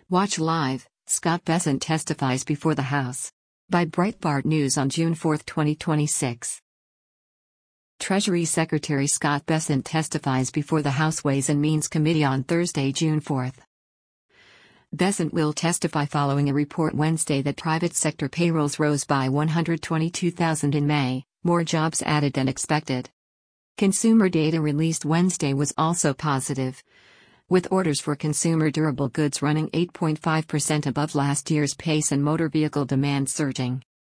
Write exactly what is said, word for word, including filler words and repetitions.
Watch live, Scott Bessent testifies before the House. By Breitbart News on June fourth, twenty twenty-six. Treasury Secretary Scott Bessent testifies before the House Ways and Means Committee on Thursday, June fourth. Bessent will testify following a report Wednesday that private sector payrolls rose by one hundred twenty-two thousand in May, more jobs added than expected. Consumer data released Wednesday was also positive, with orders for consumer durable goods running eight point five percent above last year's pace and motor vehicle demand surging.